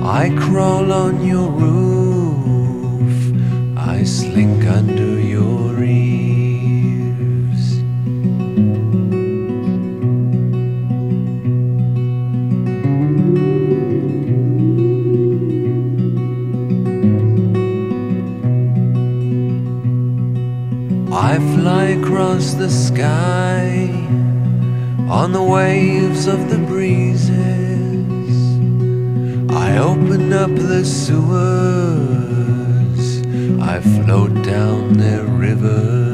I crawl on your roof, I slink under your eaves. I fly across the sky on the waves of the breezes. I open up the sewers, I float down their rivers.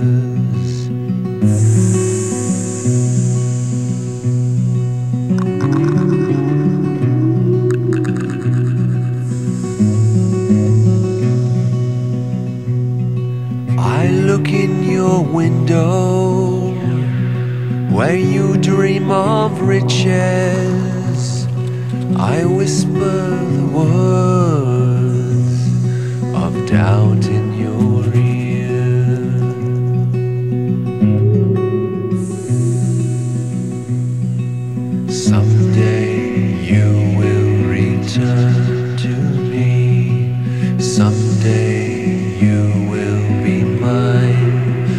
I look in your window where you dream of riches. I whisper the words of doubt in your ear. Someday you will return to me. Someday you will be mine.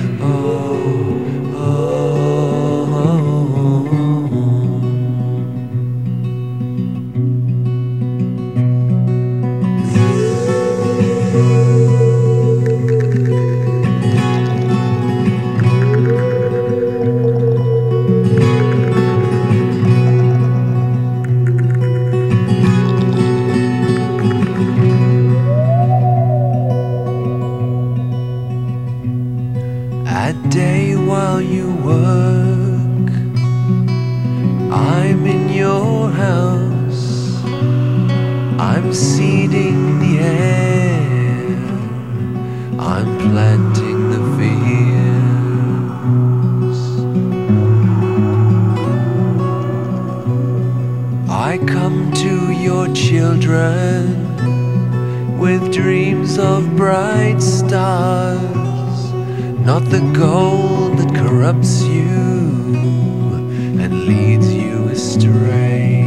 At day while you work, I'm in your house. I'm seeding the air, I'm planting the fields. I come to your children with dreams of bright stars, not the gold that corrupts you and leads you astray.